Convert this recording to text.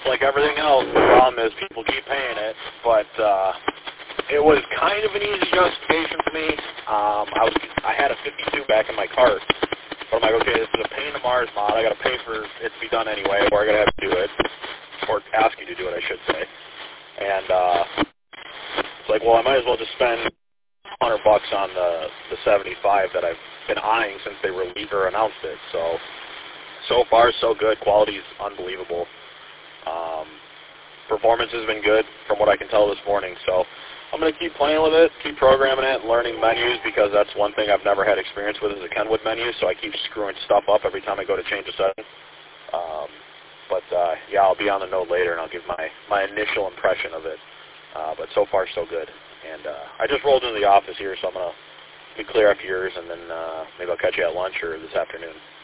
like everything else, the problem is people keep paying it. But it was kind of an easy justification for me. I had a 52 back in my cart. But I'm like, okay, this is a pain in the Mars mod. I got to pay for it to be done anyway, or I got to have to do it, or ask you to do it, I should say. And it's like, well, I might as well just spend $100 on the 75 that I've been eyeing since they released or announced it. So far, so good. Quality's unbelievable. Performance has been good from what I can tell this morning. So I'm going to keep playing with it, keep programming it, and learning menus, because that's one thing I've never had experience with is the Kenwood menu, so I keep screwing stuff up every time I go to change a setting. Yeah, I'll be on the note later, and I'll give my initial impression of it. But so far, so good. And I just rolled into the office here, so I'm going to be clear after yours, and then maybe I'll catch you at lunch or this afternoon.